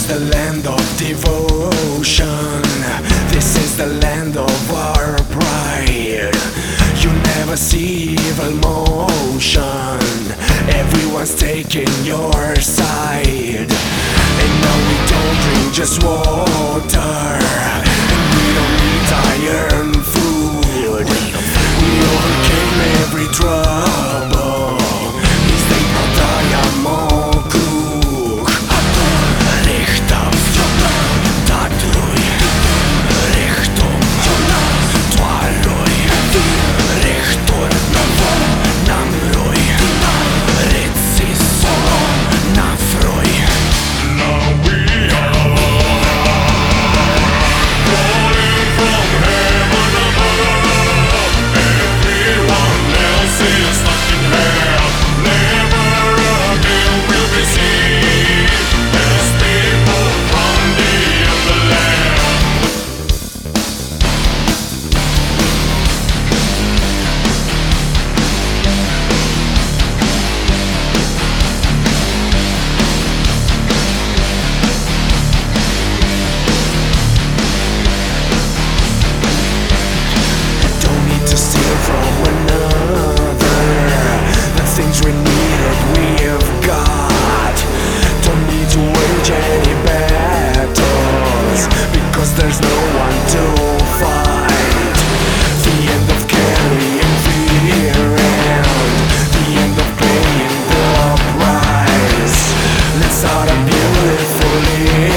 the land of devotion. This is the land of our pride. You never see evil motion. Everyone's taking your side. And now we don't drink just water, and we don't need iron food. We overcame every trouble. Is they prodaja mokuk. A tu richtam Tatruj Richtung Twaruj Richtung Namruj Ritsis Nafruj. Now we are falling from heaven above. Everyone else is stuck in hell. Never again will we see as people from the other land. Don't need to steal from another. The things we needed we've got. Don't need to wage any battles, because there's no one to fight. The end of carrying fear and the end of paying the price. Let's start a beautiful life.